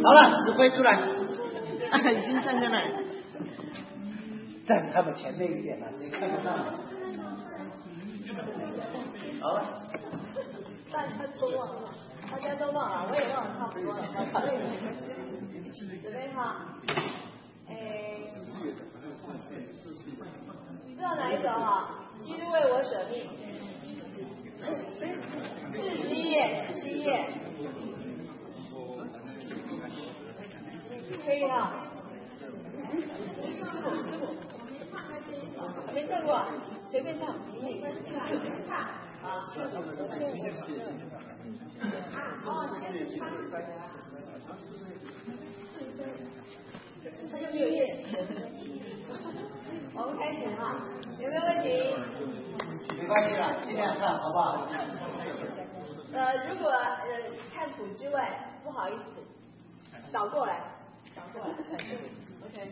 好了，指挥出来。 已经站在那里。 站他们前面一点了，谁看得到？好了。 大家都忘了，我也忘了差不多了。准备好，知道哪一首哈？基督为我舍命。47页。可以哈。没唱过，随便唱。好。6页。我们开始哈，有没有问题？ 没关系啦，尽量唱好不好？ 如果看谱之外，不好意思，倒过来。OK。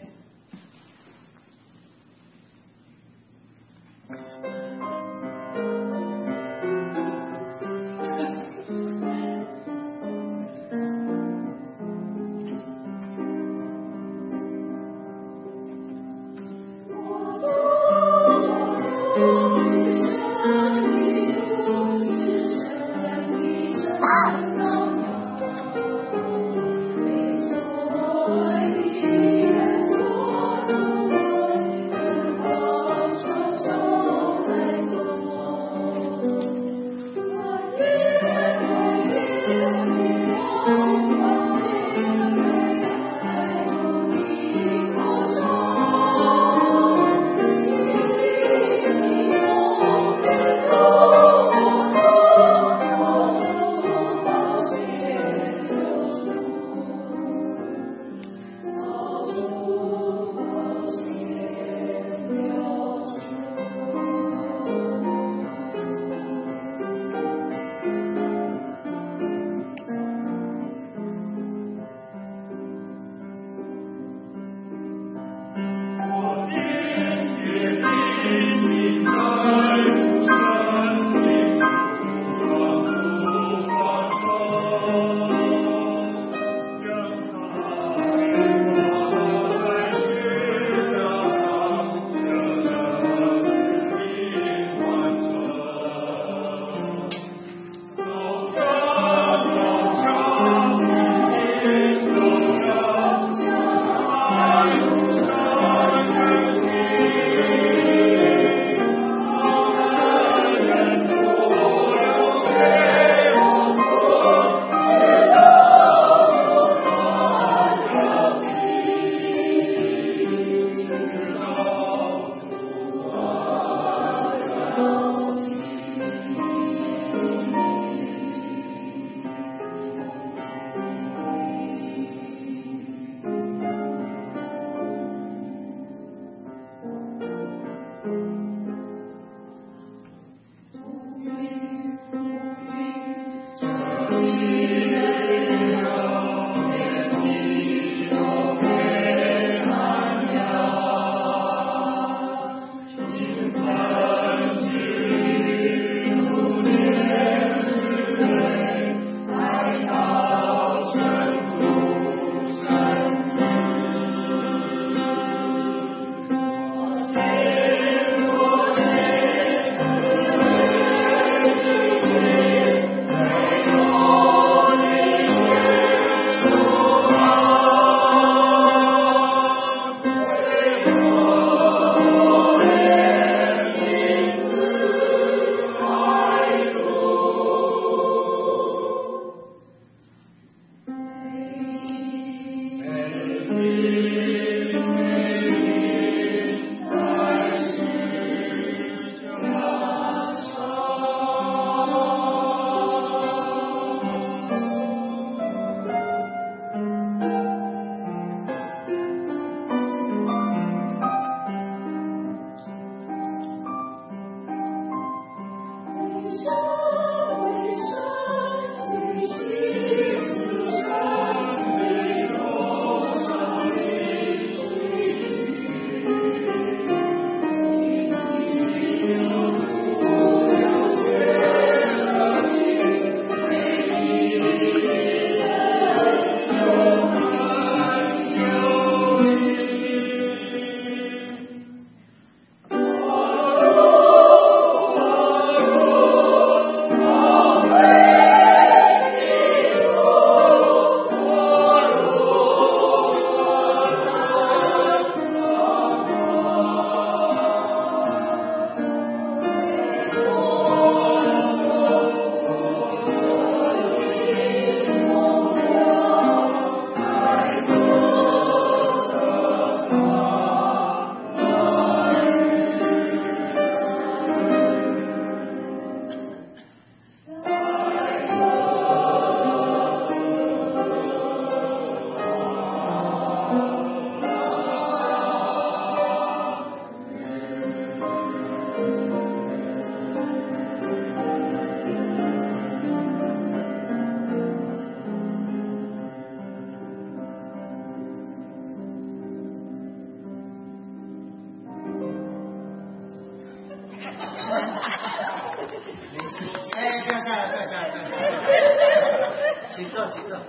请坐，请坐。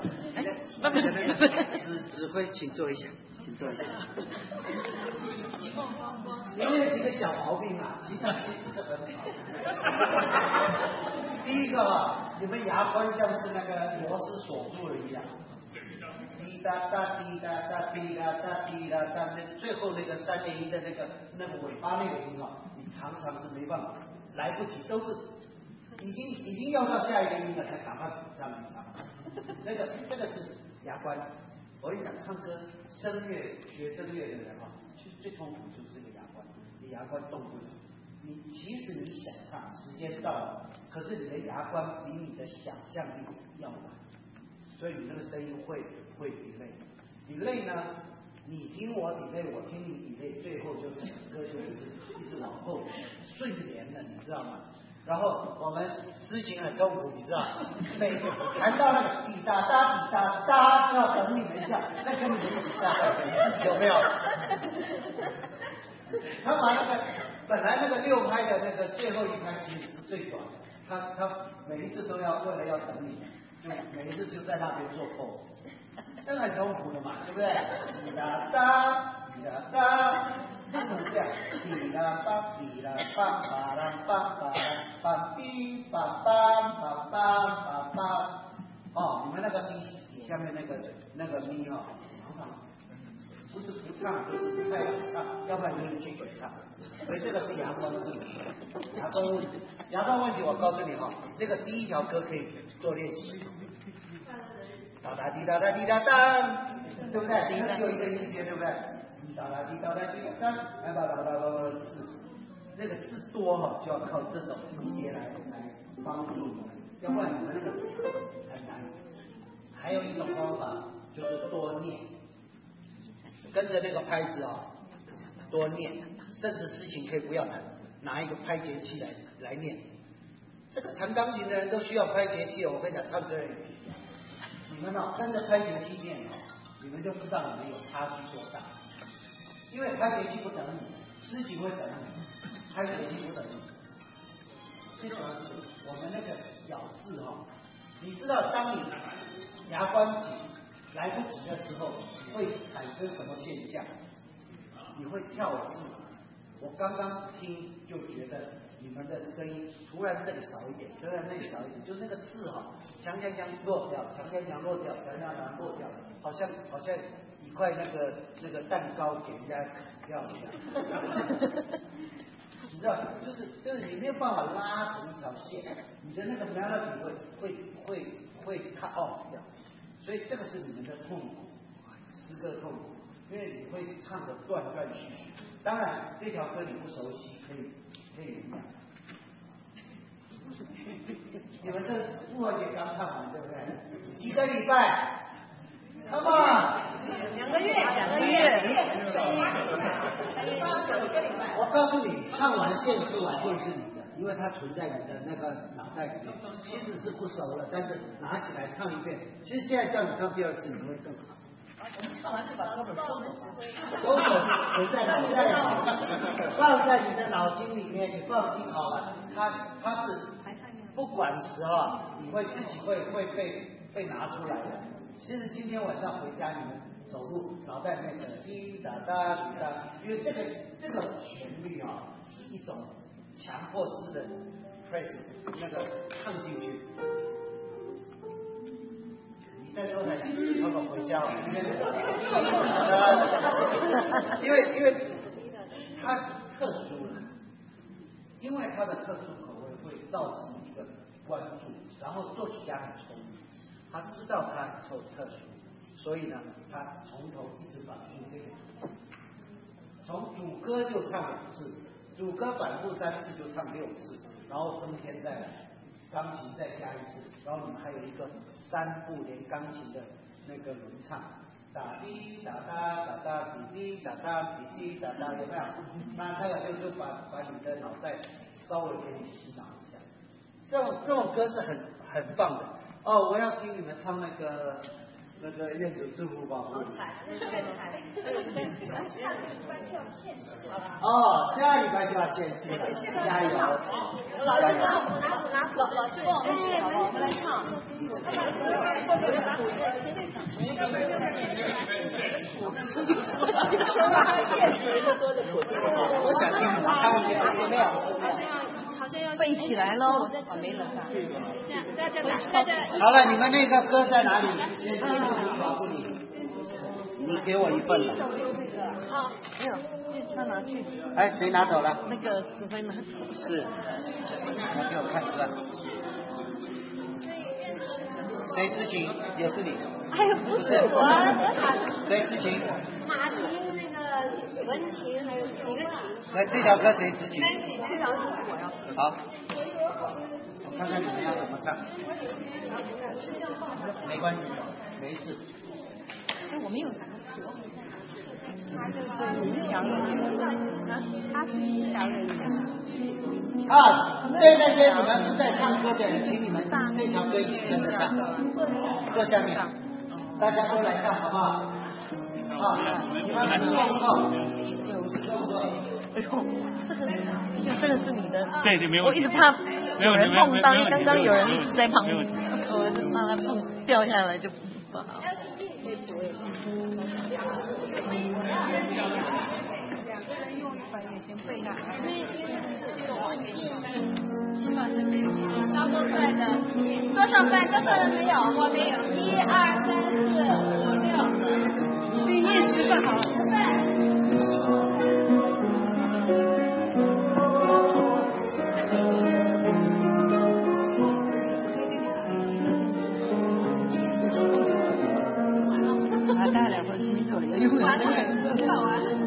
指挥，请坐一下，请坐一下。你们有几个小毛病啊？其实是很好。第一个啊，你们牙关像是那个螺丝锁住了一样，滴答答滴答答滴答答滴答答，那最后那个3连音的那个尾巴那个音啊，你常常是没办法，来不及，都是已经要到下一个音了，才赶快补上一场。这个是牙关。我跟你讲，唱歌声乐学声乐的人啊，其实最痛苦就是这个牙关，你牙关动不了。即使你想唱，时间到了，可是你的牙关比你的想象力要难，所以你那个声音会 delay 呢，你听我 delay， 我听你 delay， 最后就整个就一直往后顺延了，你知道吗？然后我们诗情很痛苦，你知道，谈到那个滴答答滴答答，要等你们一下，再跟你们一起下来，有没有？他把那个本来那个6拍的那个最后一拍其实是最短的，他每一次都要为了要等你，就每一次就在那边做 pose， 这很痛苦的嘛，对不对？滴答答滴答答。不能这样，滴啦吧滴啦吧吧啦吧吧啦吧滴吧吧吧吧吧。哦，你们那个咪底下面那个咪哦，常常不是不唱，就是不太想唱，要不然就是拒绝唱。所以这个是牙关问题，牙关问题，我告诉你哈，那个第一条歌可以做练习。哒哒滴哒哒滴哒哒，对不对？你们有一个音阶，对不对？哒啦滴哒啦滴哒，哎吧字，那个字多哈，就要靠这种音节来帮助你们，要不然你们那个很难。还有一种方法就是多念，跟着那个拍子啊，多念，甚至事情可以不要拿一个拍节器来念。这个弹钢琴的人都需要拍节器哦，我跟你讲，唱歌人你们哦跟着拍节器念哦，你们就知道你们有差距多大。因为拍节器不等你，诗情会等你，拍节器不等你。最主要是我们那个咬字哈，你知道当你牙关紧来不及的时候，会产生什么现象？你会跳字。我刚刚听就觉得你们的声音突然这里少一点，突然那里少一点，就那个字哈，强落掉，强落掉，强落掉，好像一块那个蛋糕给人家砍掉一样。你知道，就是你没有办法拉成一条线，你的那个 melody 会 cut off 掉，所以这个是你们的痛苦，诗歌痛苦，因为你会唱的断续续。当然，这条歌你不熟悉，可以原谅。你们这复活节刚唱完，对不对？几个礼拜？那么 2个月。 我告诉你，唱完现出来会是你的，因为它存在你的那个脑袋里面。其实是不熟了，但是拿起来唱一遍。其实现在叫你唱第2次，你会更好。 唱完就把歌本收走， 存在脑袋里，放在你的脑筋里面，你放心好了。它是不管时候，你会自己会被拿出来的。其实今天晚上回家你们走路，脑袋里面的滴答答滴答，因为这个旋律啊是一种强迫式的 press 那个唱进去。你再说台几次，他们回家因为它是特殊的，因为它的特殊口味会造成一个关注，然后作曲家很聪明，他知道它很特殊，所以呢，他从头一直反复这个，从主歌就唱2次，主歌反复3次就唱6次，然后中间再来钢琴再加1次，然后你们还有一个3部连钢琴的那个轮唱，打滴打哒打哒滴滴打哒滴滴打哒，有没有？那个就把你的脑袋稍微给你洗脑一下。这种歌是很棒的哦！我要听你们唱那个那个业主祝福保护。哦，下礼拜就要献祭了，加油！ 老师老师帮我们指好不好？我们来唱。 我想听你唱一遍，有没有？ 好像要背起来喽。没了。 好了，你们那个歌在哪里？保护你，你给我一份了。 啊，没有，他拿去。 哎，谁拿走了？ 那个指挥拿走。 是，你给我看是吧？谁事情也是你？ 哎呦，不是我， 谁事情？ 马琴那个文琴还有几个琴。 那这条歌谁事情？ 这条歌是我要。 好，我看看你们要怎么唱。没关系，没事。 哎，我没有拿。他就是民强人，他是民强人。 啊，对那些你们不在唱歌的人，请你们这条歌一起跟着唱，坐下面，大家都来唱好不好？好，你们好。 哎呦，这个是你的， 对，就没有。 我一直怕有人碰到，因为刚刚有人一直在旁边，我就怕他碰掉下来就不好。两个人用100也行，背下来。起码是没有。稍后在的， 多少分？多少人没有？ 我没有。 1、2、3、4、5、6。 第10个好了。 10分。 大2分钟左右，完了，看完了。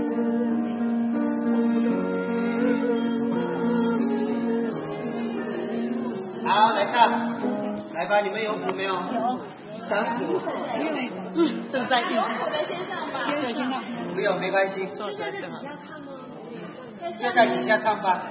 好，来唱，来吧，你们有谱没有？ 有。 等谱。 正在用。 我在先上吧。 先上。 不用，没关系。 就在这底下唱吗？ 就在底下唱吧。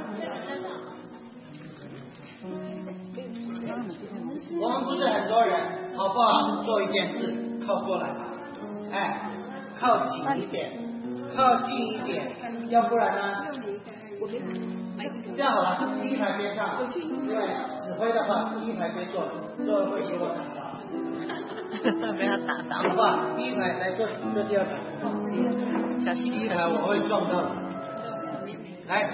我们不是很多人，好不好？做一件事，靠过来吧。哎，靠近一点，靠近一点，要不然呢？这样好了，第一排边上，因为指挥的话，第一排边坐，坐了会给我打到。 被他打到。 好不好？第一排来坐第2排。 小心。 第1排我会撞到。来。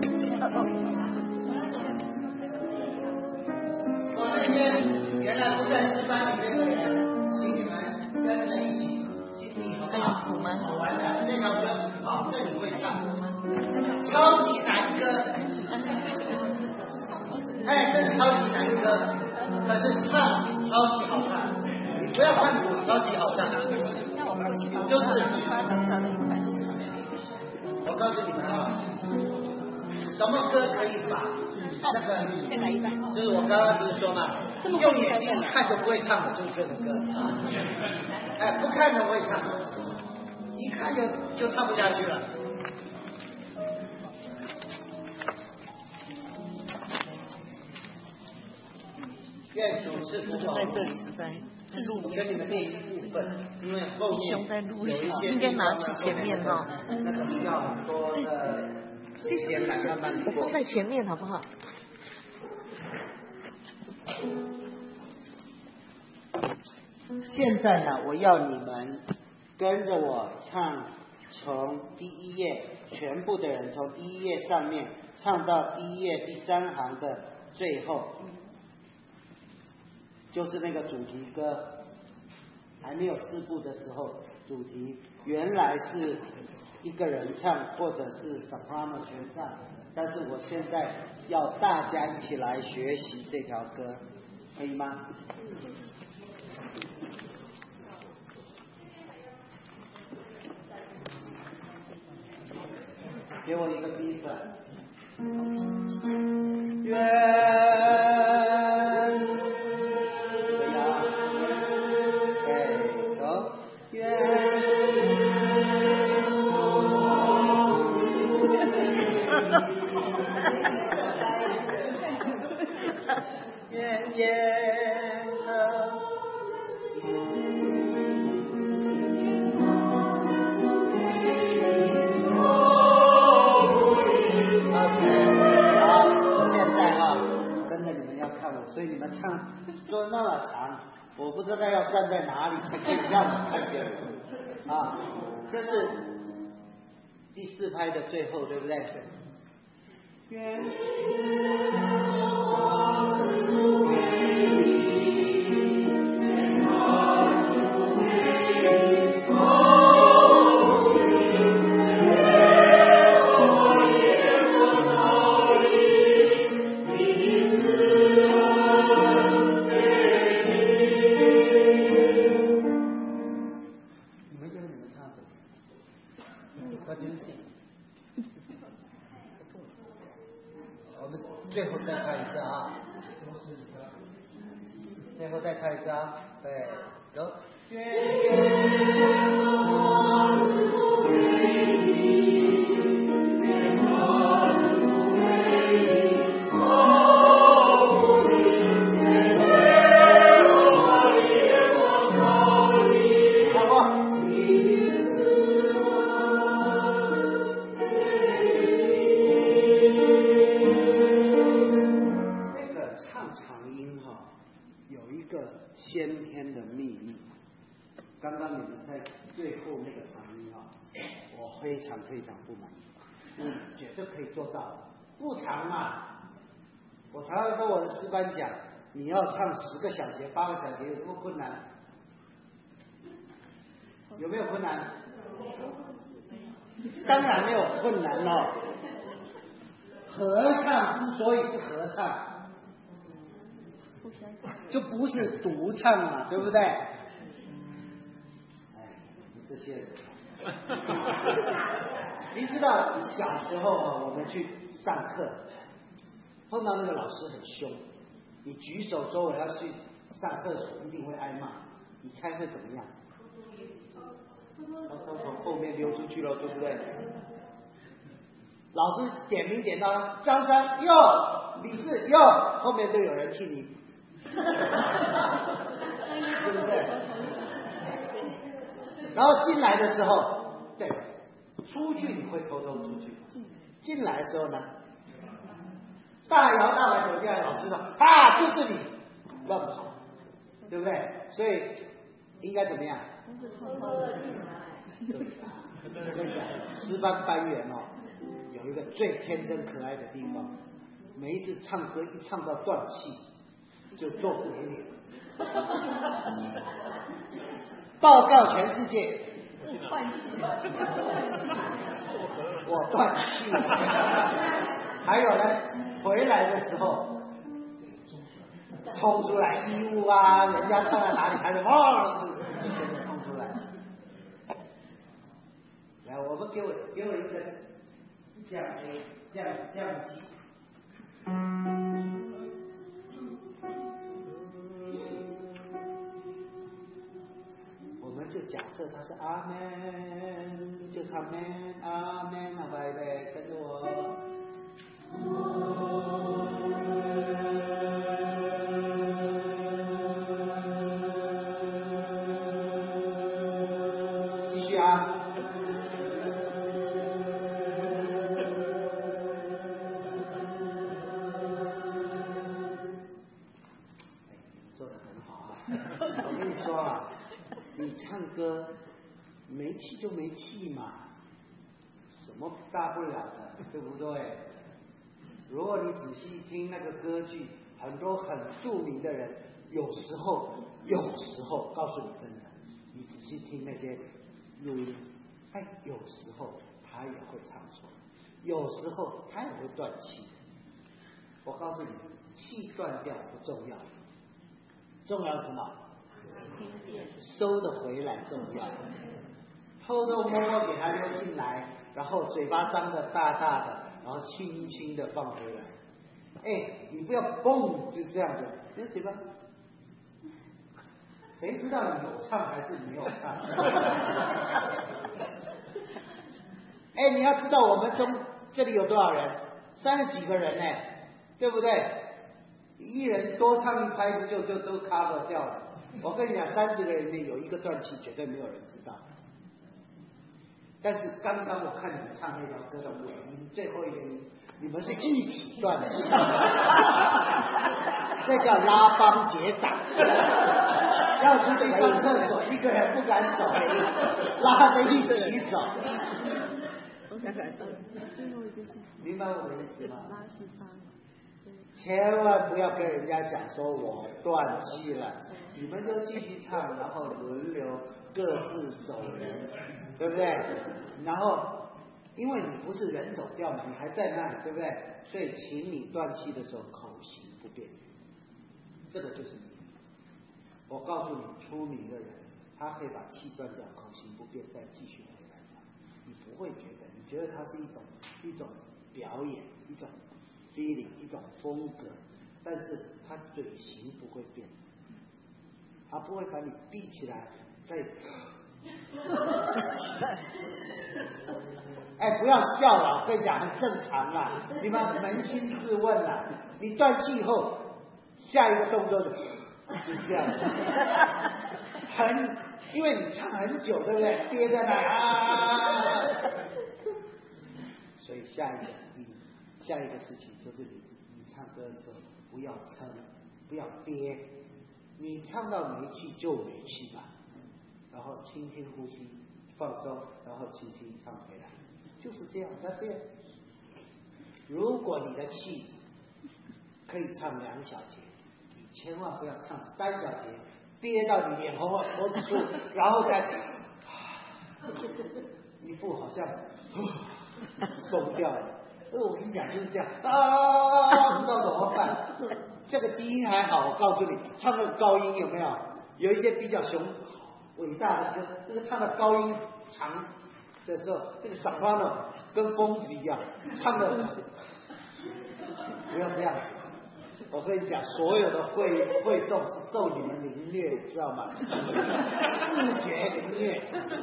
我那些原来不在诗班里面的人，请你们跟着一起。好玩的，这条歌保证你会唱，超级难歌，哎，这是超级难歌，可是唱超级好唱，你不要看谱，超级好唱，就是我告诉你们啊，什么歌可以把那个，就是我刚刚不是说嘛，用眼睛一看就不会唱的，就是这首歌，哎，不看就会唱。一看就唱不下去了。愿主是福保。 在这里是在录我跟你们念一部分，因为后面有一些应该拿去前面哈。 那个需要很多的时间来慢慢过。 放在前面好不好？ 现在呢，我要你们跟着我唱，从第1页，全部的人从第1页上面唱到第1页第3行的最后，就是那个主题歌，还没有4部的时候，主题原来是一个人唱，或者是 soprano 全唱，但是我现在要大家一起来学习这条歌，可以吗？给我一个 B 段。愿愿耶和长，我不知道要站在哪里才可以让你看见我啊。这是第4拍的最后，对不对？ 最后再看一次啊，最后再看一次啊，对，走。 先天的秘密，刚刚你们在最后那个长音啊，我非常非常不满意，绝对可以做到，不长嘛。我常常跟我的师班讲，你要唱10个小节、8个小节，有什么困难？有没有困难？当然没有困难了。合唱之所以是合唱，就不是独唱嘛，对不对？哎，这些人，你知道小时候啊，我们去上课，碰到那个老师很凶，你举手说我要去上厕所，一定会挨骂。你猜会怎么样？他从后面溜出去了，对不对？老师点名点到张三右，李四右，后面都有人替你。对不对？然后进来的时候，对，出去你会偷偷出去，进来的时候呢，大摇大摆走进来，老师说啊，就是你，乱跑，对不对？所以应该怎么样？师班班员哦，有一个最天真可爱的地方，每一次唱歌一唱到断气，就做鬼脸，报告全世界，我断气了。还有呢，回来的时候冲出来衣物啊，人家放在哪里，还是冲出来。来，我们给我一个降级。就假设他是阿门，就唱门阿门，好，预备，跟着我。继续啊。做得很好啊！我跟你说啊。你唱歌没气就没气嘛，什么大不了的，对不对？如果你仔细听那个歌剧，很多很著名的人，有时候告诉你真的，你仔细听那些录音，有时候他也会唱错，有时候他也会断气。我告诉你，气断掉不重要，重要是什么？收得回来重要，偷偷摸摸给他溜进来，然后嘴巴张得大大的，然后轻轻的放回来。你不要蹦，就这样的，你的嘴巴，谁知道你有唱还是没有唱？你要知道我们这里有多少人，30几个人呢，对不对？一人多唱一拍，不就都 cover 掉了？我跟你讲，30个人里面有一个断气，绝对没有人知道。但是刚刚我看你们唱那条歌的尾音，最后一个音， 你们是一起断气，这叫拉帮结党。要出去上厕所，一个人不敢走，拉着一起走。明白我的意思吗？千万不要跟人家讲说我断气了，你们就继续唱，然后轮流各自走人，对不对？然后因为你不是人走掉嘛，你还在那里，对不对？所以请你断气的时候口型不变，这个就是你。我告诉你，出名的人他可以把气断掉，口型不变，再继续回来唱，你不会觉得，你觉得它是一种表演，一种 feeling， 一种风格，但是他嘴型不会变，他不会把你闭起来再哎，不要笑了，我跟你讲，很正常啦，你们扪心自问啦，你断气以后下一个动作就这样，因为你唱很久，对不对？憋在那啊，所以下一个事情就是你唱歌的时候不要撑，不要憋，你唱到没气就没气吧，然后轻轻呼吸，放松，然后轻轻唱回来，就是这样。但是如果你的气可以唱2小节，你千万不要唱3小节，憋到你脸红脖子粗，然后再一副好像松掉了。我跟你讲就是这样啊，不知道怎么办。这个低音还好，我告诉你，唱那个高音有没有？有一些比较伟大的歌，那个唱的高音长的时候，那个soprano跟疯子一样，唱的不要这样。我跟你讲，所有的会众是受你们凌虐，知道吗？视觉凌虐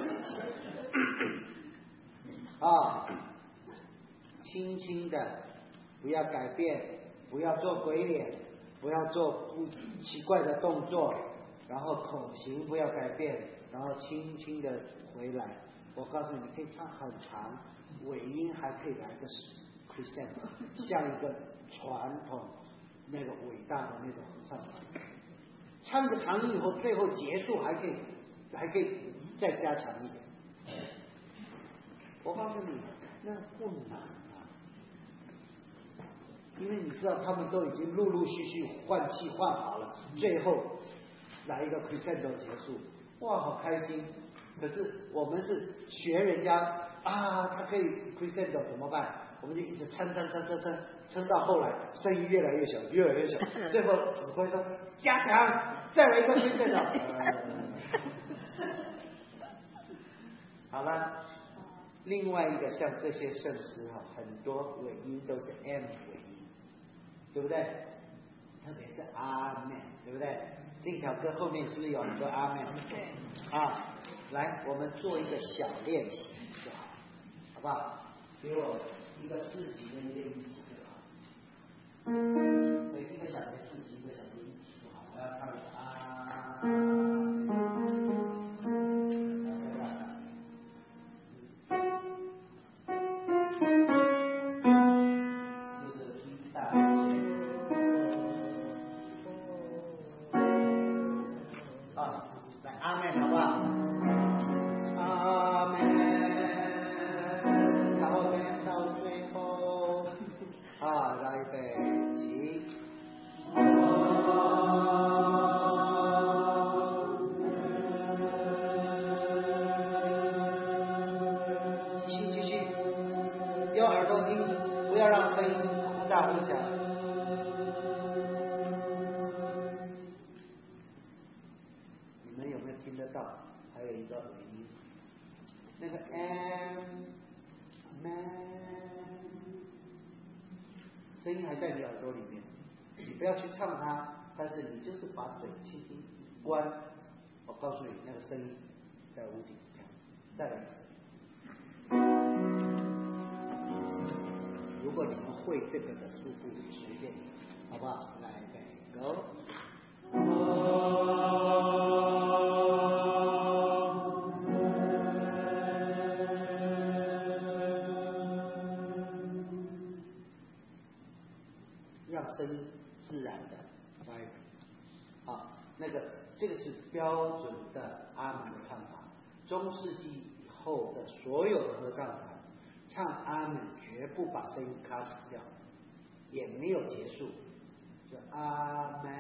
啊！轻轻的，不要改变，不要做鬼脸，不要做奇怪的动作，然后口型不要改变，然后轻轻的回来。我告诉你，你可以唱很长，尾音还可以来个 crescendo， 像一个传统那个伟大的那种唱法。唱个长音以后，最后结束还可以再加强一点。我告诉你，那不难。因为你知道他们都已经陆陆续续换气换好了，最后来一个 crescendo 结束，哇，好开心！可是我们是学人家啊，他可以 crescendo 怎么办？我们就一直撑到后来声音越来越小，最后指挥说加强，再来一个 crescendo。好了，另外一个像这些圣诗哈，很多尾音都是 M 尾音。对不对？特别是阿门，对不对？这条歌后面是不是有很多阿门？ 对。 啊，来，我们做一个小练习就好，好不好？给我一个4级跟一个1级就好。所以1个小节4级，1个小节1级就好。我要唱啊。声音还在你耳朵里面，你不要去唱它，但是你就是把嘴轻轻一关，我告诉你，那个声音在屋顶这样，再来一次。如果你们会这个的师傅，随便，好不好？来，Go。 让声音自然的 vibrate。好，这个是标准的阿门的唱法。中世纪以后的所有的合唱团唱阿门绝不把声音卡死掉，也没有结束，就阿门，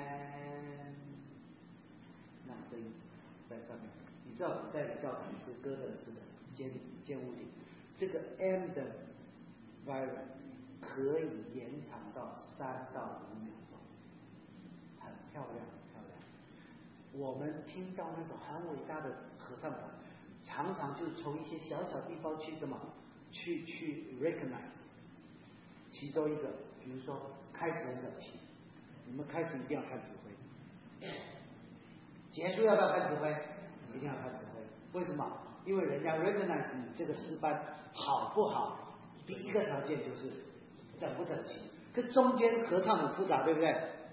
那声音在上面。你知道古代的教堂是哥德式的尖屋顶，这个 M 的 vibrate 可以延长到3到5秒钟，很漂亮，很漂亮。我们听到那种很伟大的合唱团，常常就从一些小小地方去什么，去 recognize。其中一个，比如说开始很整齐，你们开始一定要看指挥，结束要不要看指挥？一定要看指挥。为什么？因为人家 recognize 你这个诗班好不好，第一个条件就是整不整齐。可中间合唱很复杂，对不对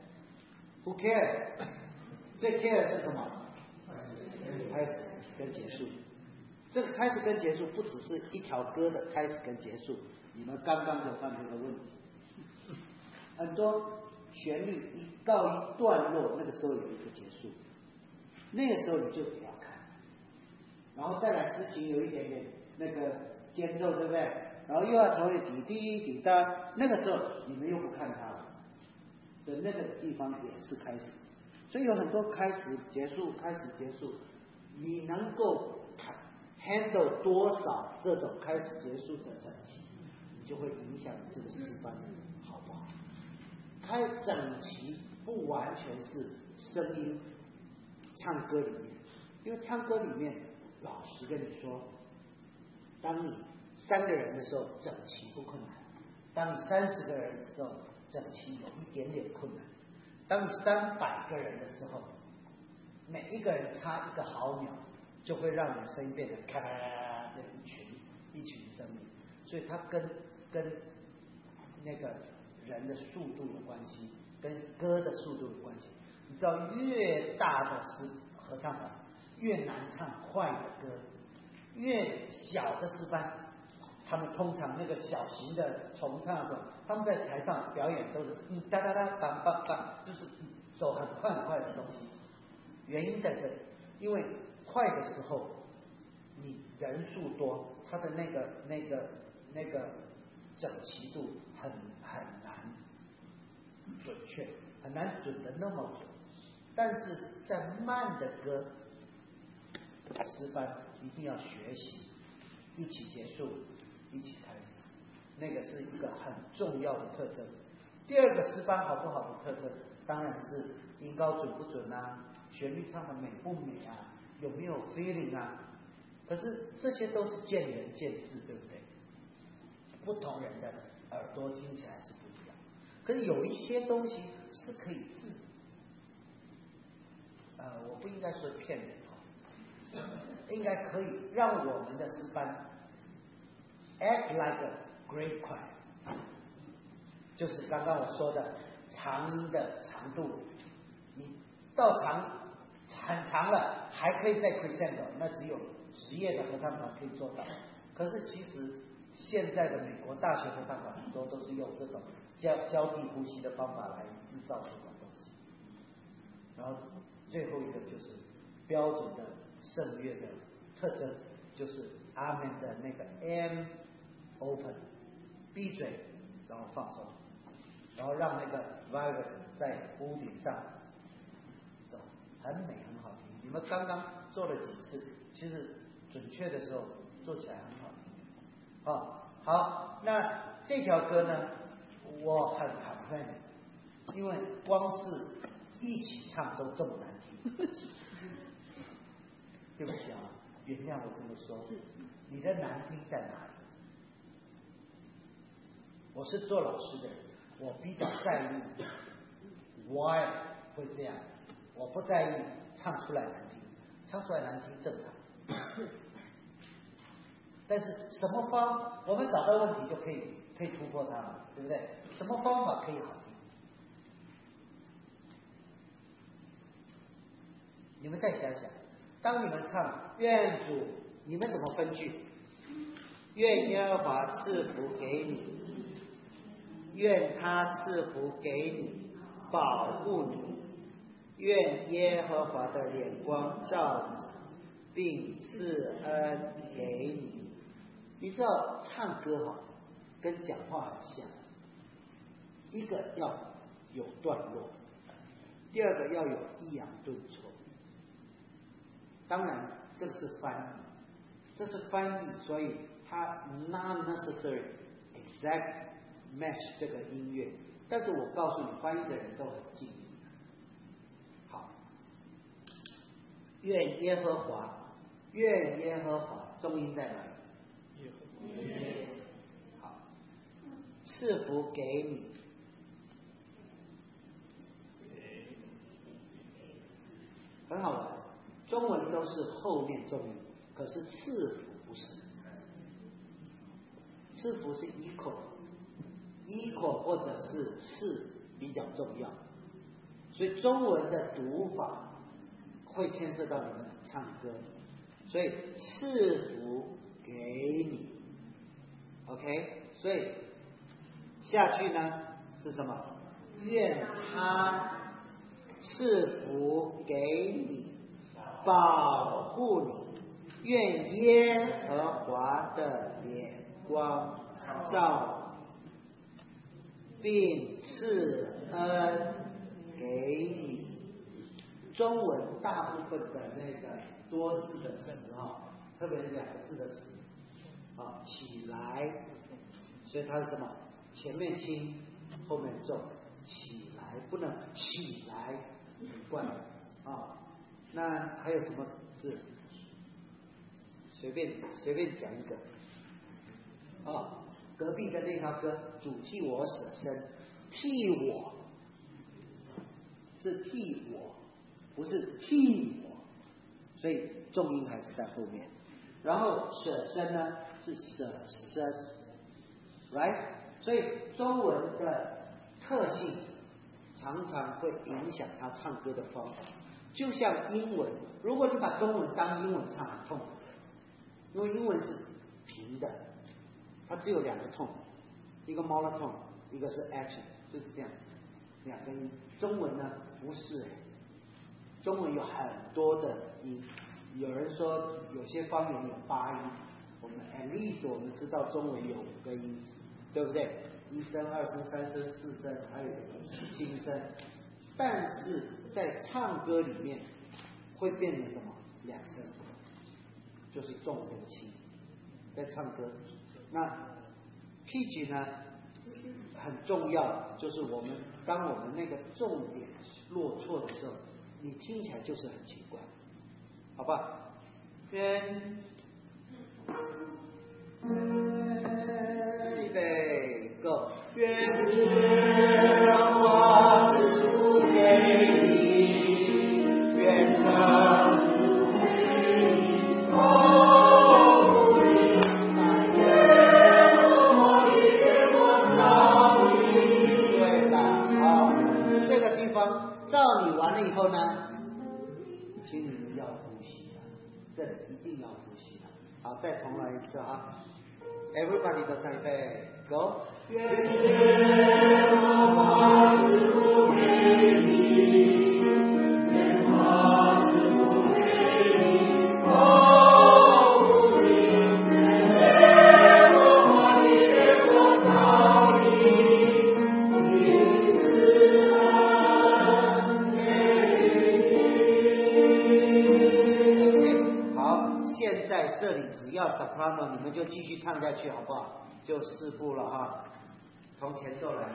？Who care？ 最 care 是什么？开始跟结束。这个开始跟结束不只是一条歌的开始跟结束，你们刚刚有犯这个问题。很多旋律一告一段落，那个时候有一个结束，那个时候你就不要看，然后再来诗情有一点点那个间奏，对不对？然后又要从滴滴滴答，那个时候你们又不看它了，的那个地方也是开始。所以有很多开始结束，开始结束，你能够handle 多少这种开始结束的整齐，你就会影响这个诗班好不好。开整齐不完全是声音唱歌里面，因为唱歌里面老实跟你说，当你3个人的时候整齐不困难，当你30个人的时候整齐有一点点困难，当你300个人的时候，每一个人差1个毫秒就会让你声音变得咔的一群声音，所以它跟那个人的速度有关系，跟歌的速度有关系。你知道越大的合唱团越难唱快的歌，越小的诗班，他们通常那个小型的重唱的时候，他们在台上表演都是哒哒哒当当当，就是走很快的东西。原因在这里，因为快的时候你人数多，它的那个整齐度很难准确，很难准得那么准。但是在慢的歌，诗班一定要学习一起结束，一起开始，那个是一个很重要的特征。第二个诗班好不好的特征，当然是音高准不准啊，旋律唱的美不美啊，有没有 feeling 啊。可是这些都是见仁见智，对不对？不同人的耳朵听起来是不一样。可是有一些东西是可以我不应该说骗人应该可以让我们的诗班 act like a great choir， 就是刚刚我说的长音的长度，你到很长了还可以再 crescendo， 那只有职业的合唱团可以做到。可是其实现在的美国大学合唱团很多都是用这种交替呼吸的方法来制造这种东西。然后最后一个就是标准的圣乐的特征，就是阿门的那个 M open 闭嘴，然后放松，然后让那个 violin 在屋顶上走，很美很好听。你们刚刚做了几次，其实准确的时候做起来很好听。好，那这条歌呢，我很complain，因为光是一起唱都这么难听。对不起啊，原谅我这么说，你的难听在哪里？我是做老师的人，我比较在意 why 会这样，我不在意唱出来难听，唱出来难听正常。但是什么我们找到问题就可以突破它了，对不对？什么方法可以好听？你们再想想，当你们唱愿主，你们怎么分句？愿耶和华赐福给你， 愿他赐福给你，保护你。愿耶和华的脸光照你，并赐恩给你。你知道唱歌哈，跟讲话很像，一个要有段落，第二个要有抑扬顿挫。当然，这个是翻译，这是翻译，所以它 not necessary exact match 这个音乐。但是我告诉你，翻译的人都很尽力。好，愿耶和华，愿耶和华，重音在哪里？耶。好，赐福给你。很好玩，中文都是后面重音，可是赐福不是。赐福是equal 或者是赐比较重要，所以中文的读法会牵涉到你们唱歌，所以赐福给你 ，OK， 所以下去呢是什么？愿他赐福给你，保护你，愿耶和华的脸光照你，并赐恩给你。中文大部分的那个多字的词特别是2个字的词起来，所以它是什么？前面轻，后面重，起来不能起来，很怪那还有什么字？随便讲一个隔壁的那条歌，主替我舍身，替我是替我，不是替我，所以重音还是在后面。然后舍身呢是舍身 ，right？ 所以中文的特性常常会影响他唱歌的方法。就像英文，如果你把中文当英文唱，很痛苦，因为英文是平的，它只有2个 tone， 一个 monotone， 一个是 action， 就是这样子，2个音。中文呢不是中文有很多的音，有人说有些方言有8音，我们 at least 我们知道中文有5个音，对不对？1声、2声、3声、4声，还有轻声。但是在唱歌里面会变成什么？2声，就是重跟轻，在唱歌。那 pitch 呢很重要，就是当我们那个重点落错的时候，你听起来就是很奇怪，好吧？预备 ，Go！ 愿耶和华赐福给你，愿他赐福给你，保护你，耶和华的眼光照你。对的，这个地方照你完了以后呢，请你们要呼吸的，这里一定要呼吸的。好，再重来一次Everybody 都预备 ，Go！ 愿耶和华赐福给你，愿他赐福给你，保护你，耶和华的眼光照你，并赐恩给你。好，现在这里只要 soprano， 你们就继续唱下去，好不好？就4步了哈，从前奏来。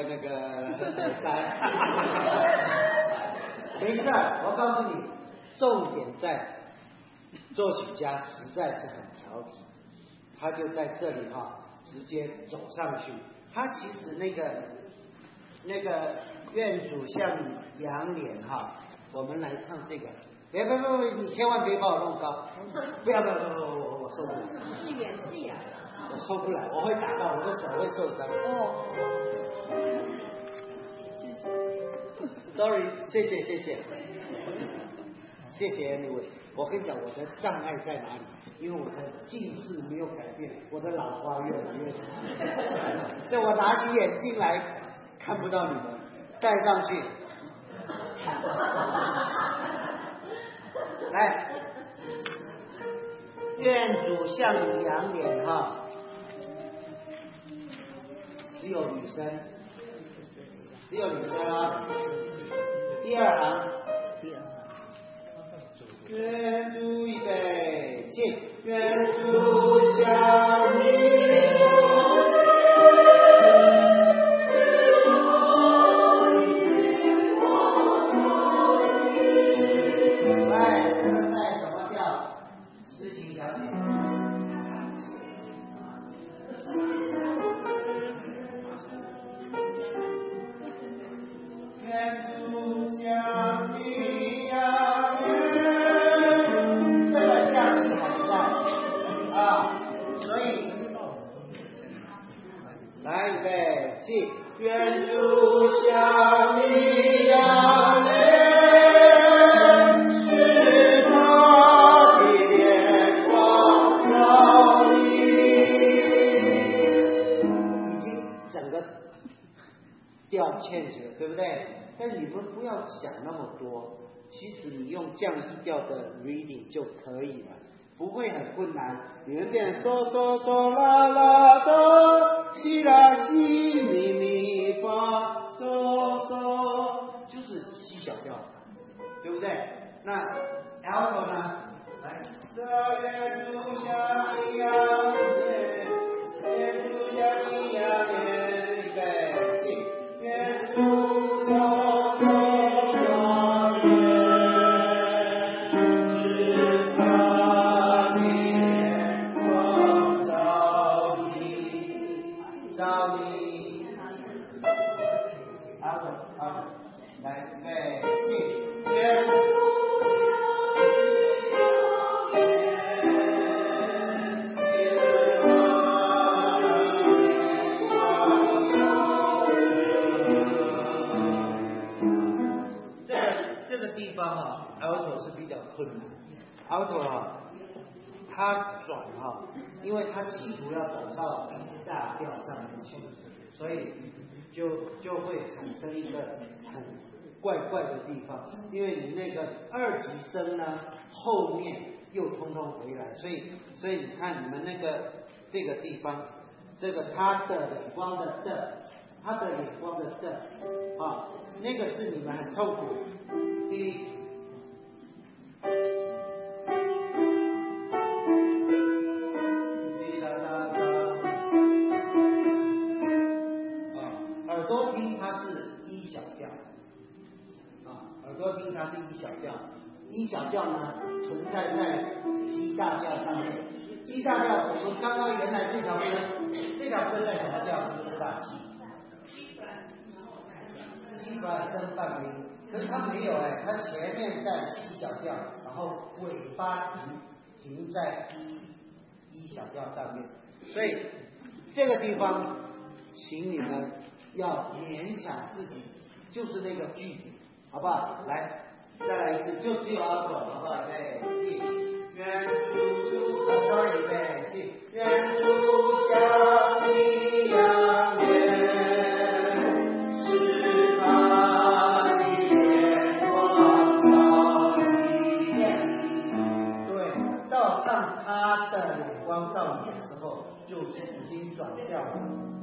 那个山。没事，我告诉你，重点在作曲家实在是很调皮，他就在这里直接走上去。他其实那个愿主向仰脸我们来唱这个。别，你千万别把我弄高，不要，我受不了。 是演戏啊。 我受不了，我会打到我的手会受伤。 谢谢。 Sorry， 谢谢 Anyway， 我跟你讲，我的障碍在哪里？因为我的近视没有改变，我的老花越来越长，所以我拿起眼镜来看不到你们，戴上去。来，愿主向你仰脸只有女生第二行，愿主预备起，愿主向你。愿主向你仰脸，使他的脸光照你。已经整个调欠起了，对不对？但你们不要想那么多，其实你用降 E 调的 reading 就可以了，不会很困难。你们变嗦嗦嗦啦啦哆，西啦西咪咪发嗦嗦，就是西小调，对不对？那 alto 呢？来，愿主向你仰脸，愿主向你仰脸，预备起，愿主向alto 它转因为它企图要走到 B 大调上面去，所以就会产生一个很怪怪的地方，因为你那个二级声呢后面又通通回来，所以你看你们那个这个地方，这个它的眼光的它的眼光的那个是你们很痛苦。第一。E 小调呢存在在 G 大调上面。G 大调我们刚刚原来这条分在什么调？知不知道 ？G flat 升半音，可是它没有它前面在 C 小调，然后尾巴停在 E 小调上面，所以这个地方，请你们要勉强自己，就是那个句子，好不好？来。再来一次，就只有 alto， 好不好？预备起，愿主，sorry， 预备起，愿主向你仰脸，使他的眼光照你。对，到唱他的眼光照你的时候，就是已经转调了。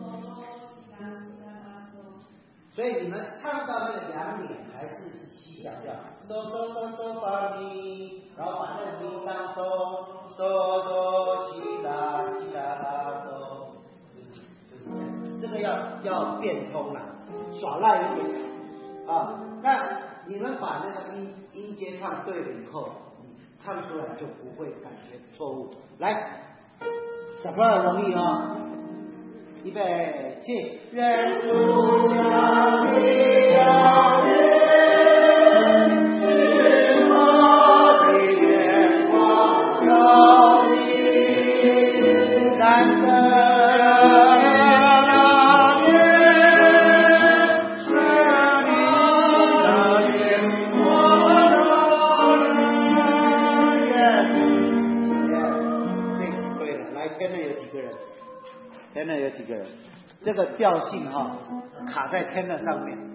所以你们唱到那个仰脸还是西小调，嗦嗦嗦嗦发咪，然后把那个咪当哆，嗦哆西啦西啦啦嗦，就是这个要变通啦， 耍赖一点啊。那你们把那个音阶唱对了以后，你唱出来就不会感觉错误。来，什么容易啊？预备起，愿主降临遥远，是我的眼光照你，蓝色那年，是你的眼光照你。这次对了，来，跟着有几个人？天哪，有几个人？这个调性哈、卡在天哪上面。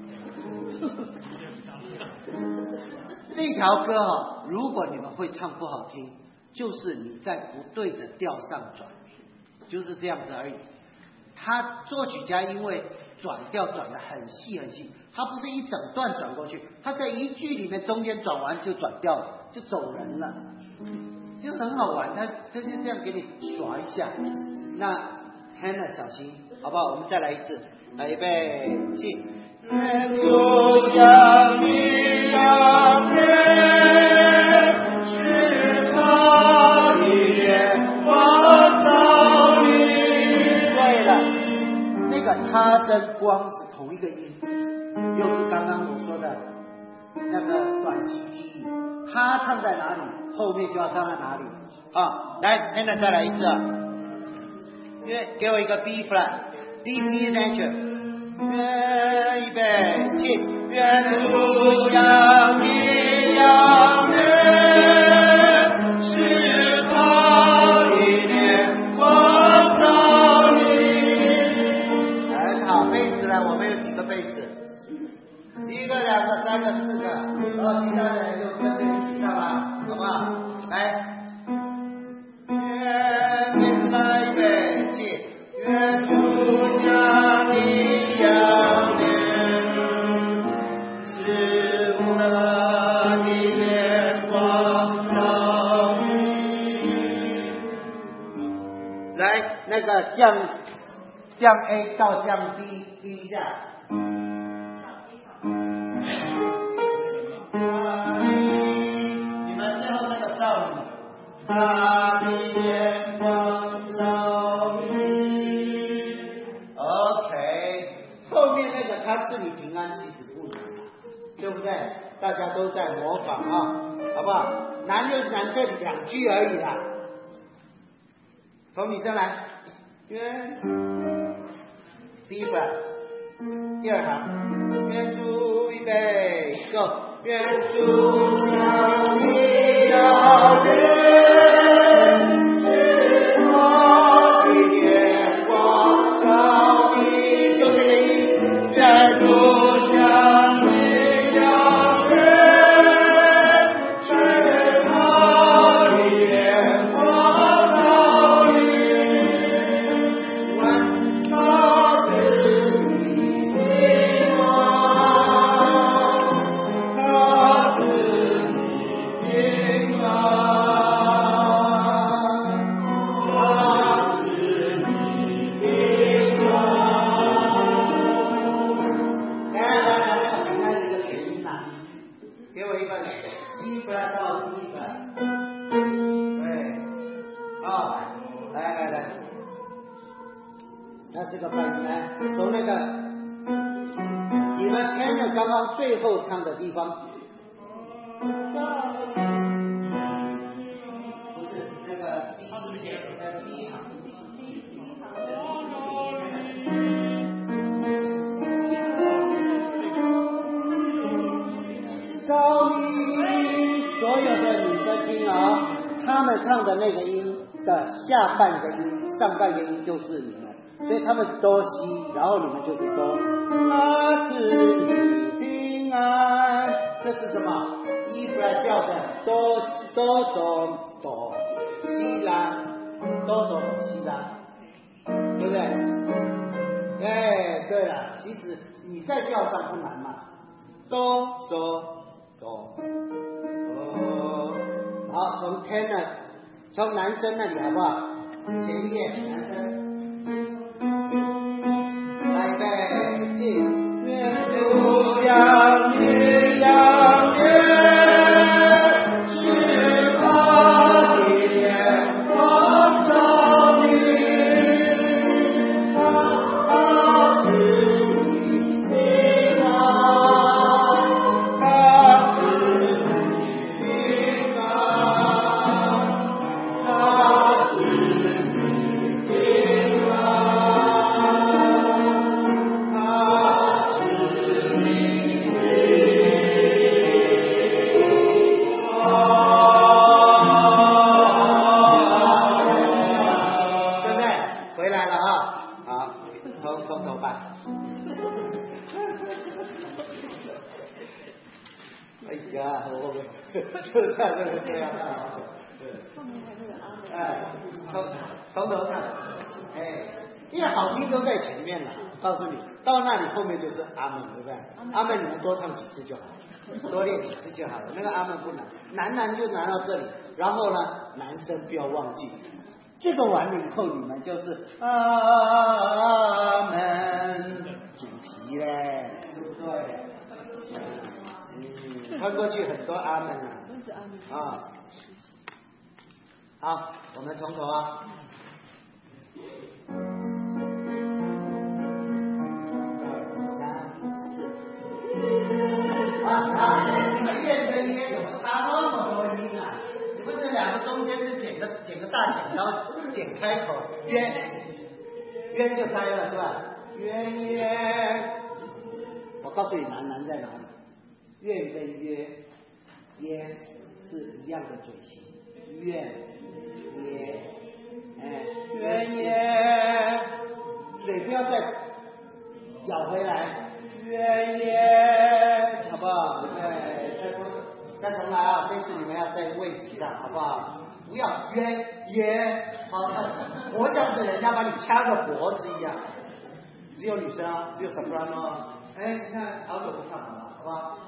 这条歌哈、如果你们会唱不好听，就是你在不对的调上转，就是这样子而已。他作曲家因为转调转得很细很细，他不是一整段转过去，他在一句里面中间转完就转调了，就走人了，就很好玩。他就这样给你耍一下，那。Hannah 小心，好不好？我们再来一次，来预备起。愿主向你扬远，是他的眼光照你。对了，那个他跟光是同一个音，又是刚刚我说的那个短期记忆。他唱在哪里，后面就要唱在哪里啊！来 ，Hannah 再来一次啊！给我一个 B flat，B major， 预备起，愿主向你扬远，是他的眼光照你。很好，贝斯呢？我们有几个贝斯？1个、2个、3个、4个，然后其他的人就跟着一起唱吧，好不好？来。愿主向你扬远，是我的眼光照你。来，那个降 A 到降 D 低一下。你们最后那个照你，他的眼光照你。后面那个他赐你平安其实不难，对不对？大家都在模仿啊，好不好？难就难这2句而已啦。从女生来，愿 C flat， 第2行，愿主预备 go， 愿主向你扬远，是我的眼光照你，就这个音。愿主向你扬远，是他的眼光照你，他是你的光，他是你的光。这个半音来，从那个你们听着刚刚最后唱的地方，不是那个 B 行，高音，所有的女生听啊，她们唱的那个音的下半个音、上半个音就是你们。所以他们是哆西，然后你们就是哆，他是你平安，这是什么？E flat调的哆嗦哆西拉，哆嗦哆西拉，对不对？哎，对了，其实你在调上不难嘛，哆嗦哆，好，从 tenor， 从男生那里好不好？前一页，男生。来，愿有啊，我就在这个这样啊。 后面还有阿门。 哎，从头看，哎，因为好听都在前面了，告诉你，到那里后面就是阿门，对不对？阿门你们多唱几次就好了，多练几次就好了。那个阿门不难，难就难到这里。然后呢，男生不要忘记，这个完了以后你们就是阿门主题嘞，对不对？看过去很多阿门啊。 都是阿门。 啊。好，我们从头啊。 你们乐跟耶怎么差那么多音啊？你们这两个中间是剪个大剪刀剪开口，冤就开了是吧？冤， 我告诉你难在哪里？怨跟耶是一样的嘴型，怨耶，哎，冤耶，嘴不要再咬回来，冤耶，好不好？对，再重来啊！这次你们要在位置上，好不好？不要冤耶，好，活像是人家把你掐个脖子一样。只有女生啊，只有 soprano 啊。哎，你看好久不看好了，好不好？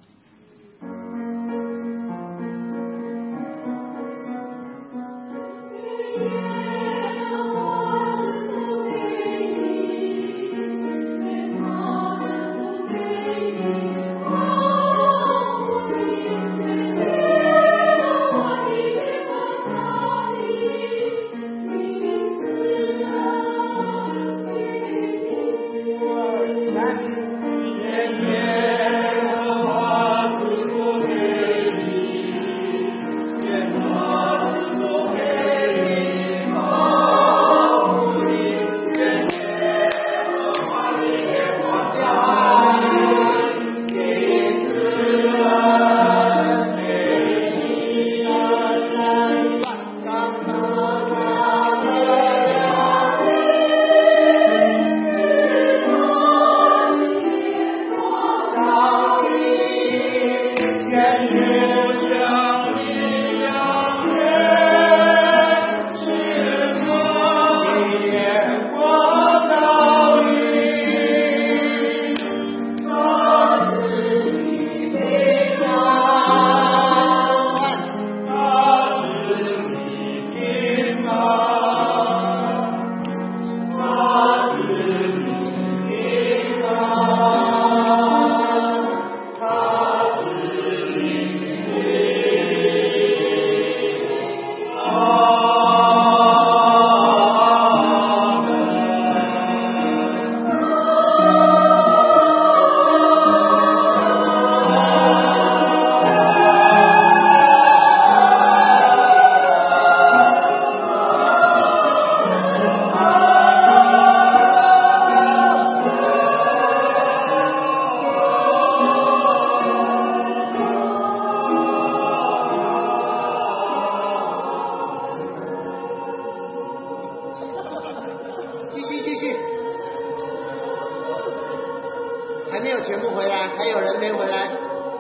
还没有全部回来，还有人没回来。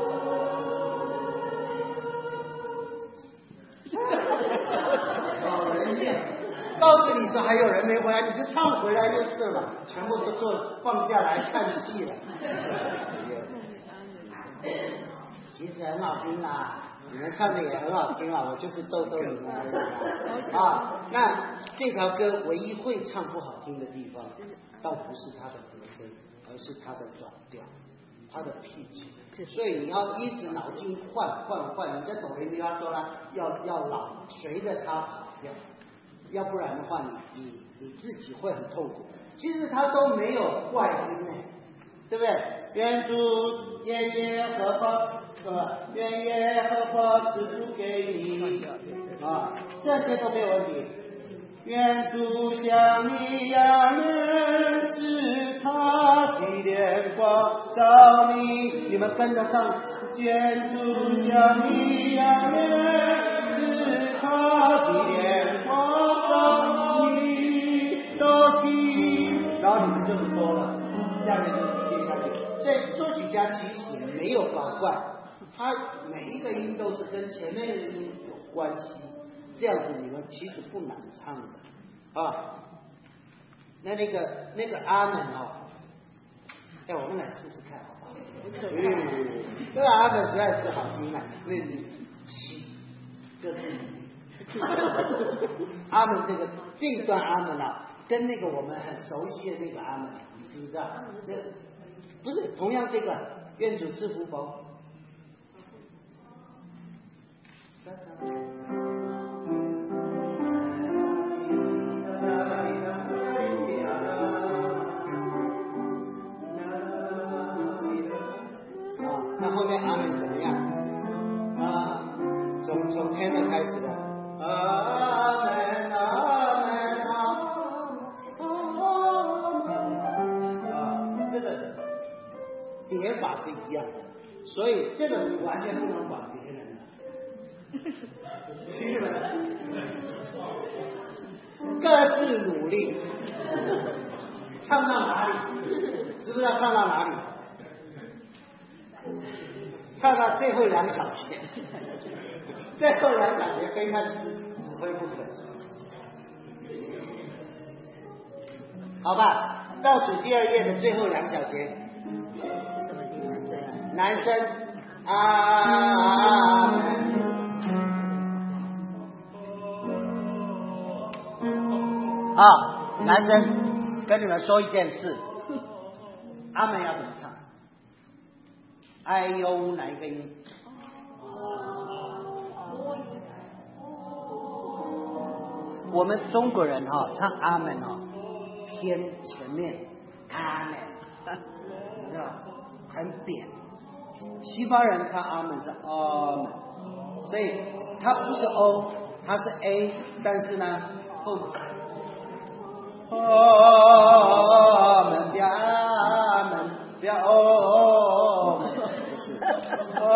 好人见，告诉你说还有人没回来，你就唱回来就是了，全部都做放下来看戏了。其实很好听啦，你们唱的也很好听啊，我就是逗逗你们而已啊。那这条歌唯一会唱不好听的地方，倒不是它的和声，而是它的转调，它的 pitch。所以你要一直脑筋换，你在抖音地方说呢，要老随着它跑调，要不然的话你自己会很痛苦。其实它都没有怪音哎，对不对？愿主愿耶和华。愿耶和华赐福给你啊，这些都没有问题。愿主像你样认识他的脸光照你，你们跟得上。愿主像你样认识他的脸光照你，都行。然后你们就是多了，下面就接下去。所以作曲家其实没有搞怪。 它每一个音都是跟前面的音有关系，这样子你们其实不难唱的啊。那个阿门哦，我们来试试看好不好？这个阿门实在是好听啊，那你7个字。阿门这一段阿门啊，跟那个我们很熟悉的那个阿门，你知不知道？这不是同样这个愿主赐福否？那后面阿门怎么样？从天的开始的。阿门阿门这个叠法是一样的，所以这个你完全不能管别人的，亲们各自努力，唱到哪里？知不知道唱到哪里？唱到最后2小节，最后2小节非看指挥不可，好吧？倒数第2页的最后2小节， 什么地方这样？ 男生阿门。男生跟你们说一件事，阿门要怎么唱？哎呦，哪一个音？我们中国人唱阿门偏前面阿门，你知道很扁。西方人唱阿门是阿门，所以它不是 O， 它是 A， 但是呢后阿门不要阿门不要哦，不是阿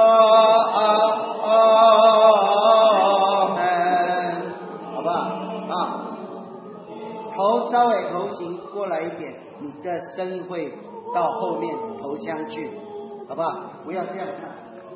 门，好不好啊？头稍微头型过来一点，你的声音会到后面头腔去，好不好？不要这样看，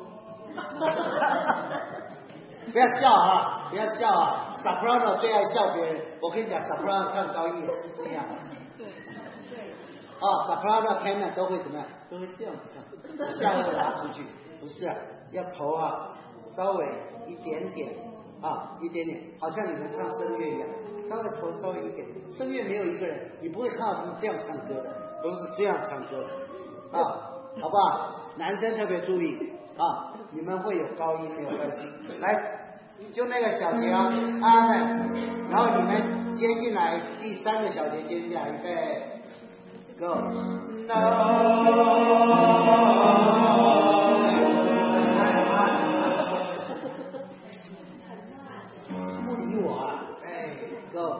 不要笑啊！不要笑啊 ！Soprano 最爱笑别人，我跟你讲 ，Soprano 唱高音也是这样。Soprano tenor 都会怎么样？都会这样唱，下颚拉出去，不是啊，要头稍微一点点一点点，好像你们唱声乐一样，稍微头稍微一点。声乐没有一个人，你不会看到他们这样唱歌的，都是这样唱歌的好不好？男生特别注意你们会有高音没有关系。来，就那个小节阿门，然后你们接进来第3个小节接进来，预备 ，Go。不理我，Go。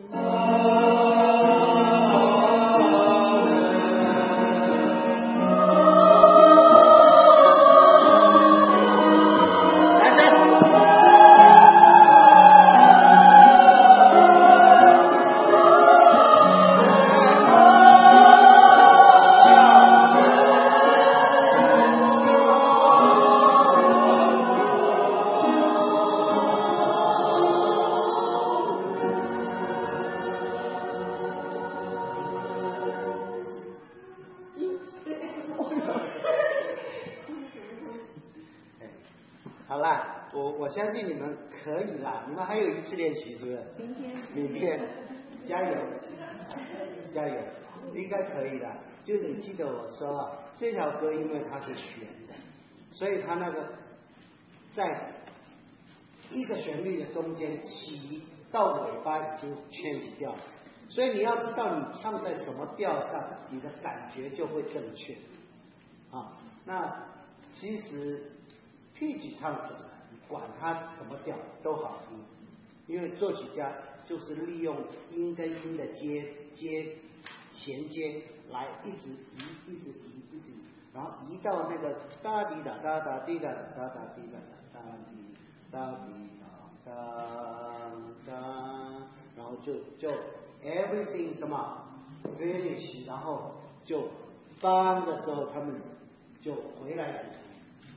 好啦，我相信你们可以啦，你们还有1次练习是不是？明天，加油，加油，应该可以的。就是你记得我说这条歌因为它是弦的，所以它那个在一个旋律的中间起到尾巴已经change掉了，所以你要知道你唱在什么调上，你的感觉就会正确那其实pitch唱准了，你管它什么调都好听，因为作曲家就是利用音跟音的衔接来一直移，然后移到那个哒滴哒哒哒滴哒哒哒滴哒哒滴哒滴哒哒，然后就 everything 什么 finish， 然后就当的时候他们就回来。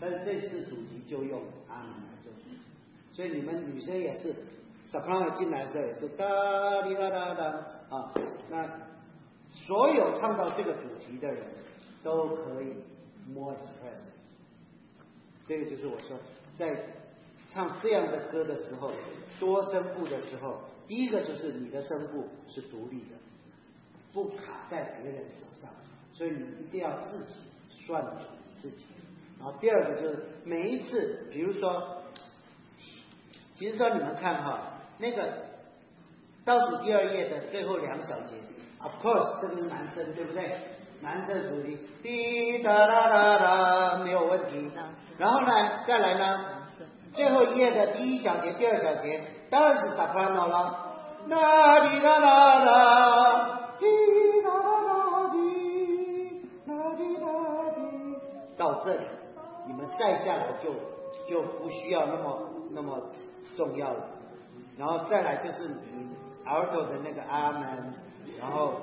但是这次主题就用阿门来做主题，所以你们女生也是 soprano 进来的时候也是哒滴哒哒哒啊，那所有唱到这个主题的人都可以 more express。这个就是我说在唱这样的歌的时候，多声部的时候，第一个就是你的声部是独立的，不卡在别人手上，所以你一定要自己算准自己。然后第二个就是每一次，比如说，其实说你们看哈，那个倒数第2页的最后2小节 ，of course 这个是男生对不对？男生主题，滴哒哒哒哒没有问题。然后呢，再来呢，最后1页的第1小节、第2小节，当然是 soprano 了，哒滴哒哒哒，滴哒哒滴，哒滴哒滴，到这里，你们再下来就不需要那么重要了。然后再来就是你 alto 的那个阿门，然后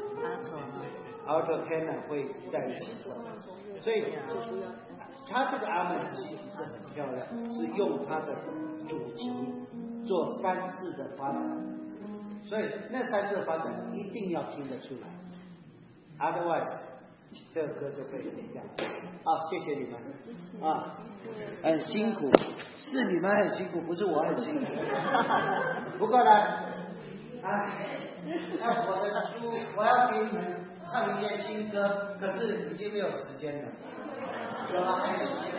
alto tenor 会在一起走，所以他这个阿门其实是很漂亮，是用他的主题做3次的发展，所以那3次的发展一定要听得出来 ，otherwise 这个歌就会有点这样。好，谢谢你们啊，很辛苦，是你们很辛苦，不是我很辛苦。不过呢，那我的书我要给你们唱一些新歌，可是已经没有时间了，有吗？